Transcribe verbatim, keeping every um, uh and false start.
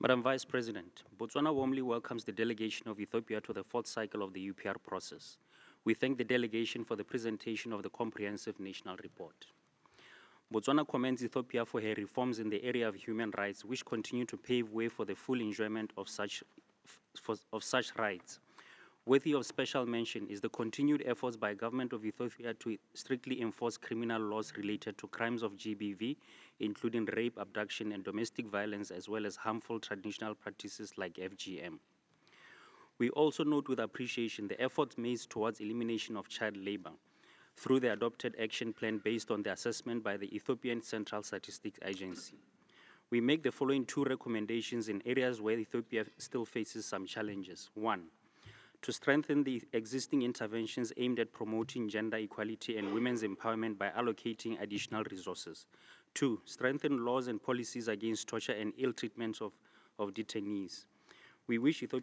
Madam Vice President, Botswana warmly welcomes the delegation of Ethiopia to the fourth cycle of the U P R process. We thank the delegation for the presentation of the comprehensive national report. Botswana commends Ethiopia for her reforms in the area of human rights, which continue to pave way for the full enjoyment of such, for, of such rights. Worthy of special mention is the continued efforts by government of Ethiopia to strictly enforce criminal laws related to crimes of G B V, including rape, abduction, and domestic violence, as well as harmful traditional practices like F G M. We also note with appreciation the efforts made towards elimination of child labor through the adopted action plan based on the assessment by the Ethiopian Central Statistics Agency. We make the following two recommendations in areas where Ethiopia still faces some challenges. One, to strengthen the existing interventions aimed at promoting gender equality and women's empowerment by allocating additional resources. Two, strengthen laws and policies against torture and ill treatment of, of detainees. We wish Ethiopia